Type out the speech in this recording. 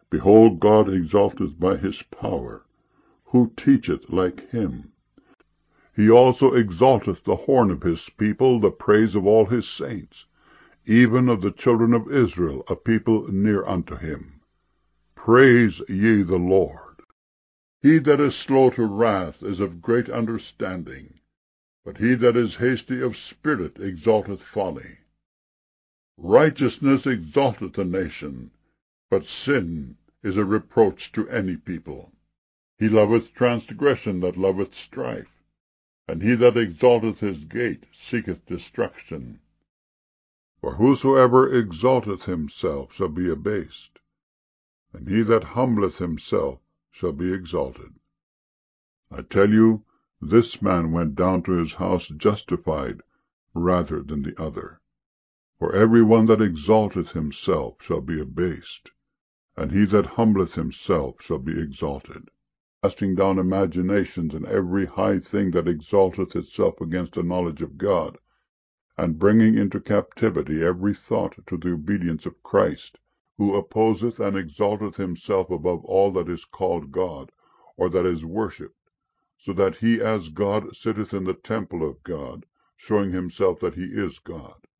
Behold, God exalteth by his power. Who teacheth like him? He also exalteth the horn of his people, the praise of all his saints, even of the children of Israel, a people near unto him. Praise ye the Lord. He that is slow to wrath is of great understanding, but he that is hasty of spirit exalteth folly. Righteousness exalteth a nation, but sin is a reproach to any people. He loveth transgression that loveth strife, and he that exalteth his gate seeketh destruction. For whosoever exalteth himself shall be abased, and he that humbleth himself shall be exalted. I tell you, this man went down to his house justified rather than the other. For every one that exalteth himself shall be abased, and he that humbleth himself shall be exalted. Casting down imaginations and every high thing that exalteth itself against the knowledge of God, and bringing into captivity every thought to the obedience of Christ, who opposeth and exalteth himself above all that is called God, or that is worshipped, so that he as God sitteth in the temple of God, showing himself that he is God.